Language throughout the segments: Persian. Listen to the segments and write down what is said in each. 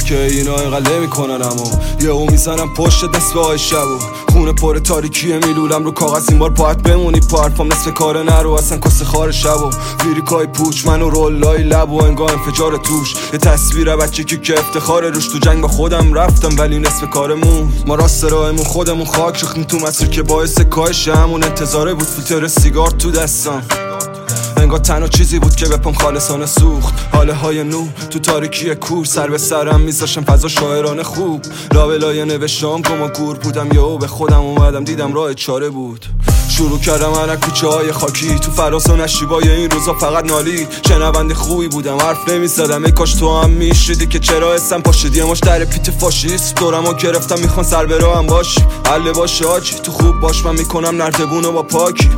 که اینا اینقدر میکنن، اما یه او میزنم پشت نصف های شبو خونه پر تاریکیه میلولم رو کاغذ، این بار باید بمونی پا حرفام نصف کاره نرو اصلا کس خار شبو ویریکای پوچ منو رولای لب و انگار انفجار توش یه تصویر بچه که افتخار روش تو جنگ با خودم رفتم ولی نصف کارمون ما راست راهمون خودمون خاک ریختیم تو مسیر که باعث کاهش همون انتظاره بود فیلتر سیگار تو دستم انگار تنها چیزی بود که بپام خالصانه سوخت حاله های نو تو تاریکی کور سر به سرم میذاشم فضا شاعرانه خوب لابلای نوشتام گم و گور بودم یهو به خودم اومدم دیدم راه چاره بود شروع کردم من کوچه های خاکی تو فراز و نشیبای این روزا فقط نالید شنونده خوبی بودم حرف نمیزدم ای کاش تو هم میشیدی که چرا اسم پاشیدی ماش در پیت فاشیست دورمو گرفتم میخوان سر به راهم باشی حل باشه آجی تو خوب باش من میکنم نردبونو با پاکی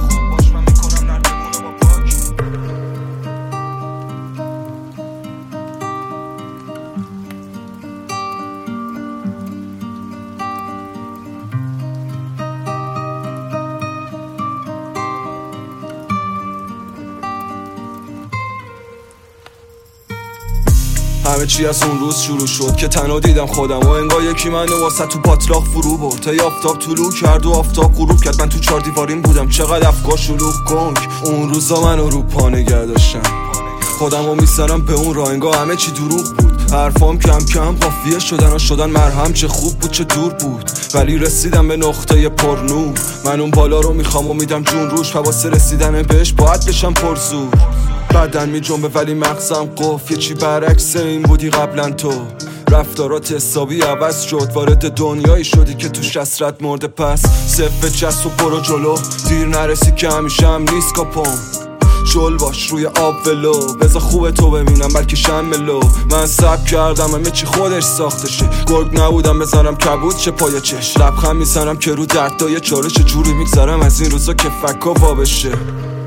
همه چی از اون روز شروع شد که تنها دیدم خودم و انگار یکی منو واسه تو باطلاق فرو برد تا آفتاب طلوع کرد و آفتاب غروب کرد من تو 4 دیواریم بودم چقدر افکار شلوغ کنک اون روزا منو رو پا نگه داشتم خودم رو میسرم به اون راه انگار همه چی دروغ بود حرفام کم کم قافیه شدن مرهم چه خوب بود چه دور بود ولی رسیدم به نقطه پرنور من اون بالا رو میخوام و میدم جون روش واسه رسیدن بهش باید بشم پرزور بدن می جنبه ولی مغزم قف یه چی برعکس این بودی قبلا تو رفتارات حسابی عوض شد وارد دنیایی شدی که توش حسرت مرده پس صفه چست و برو جلو دیر نرسی که همیشه هم نیست کاپم شل باش روی آب ولو بذار خوب تو ببینم بلکه شملو من سب کردم همه چی خودش ساخته شه گرگ نبودم بزنم کبود چه پای چش لبخند میزنم که رو دردای چالش جوری میگذرم از این روزا که فکا وا بشه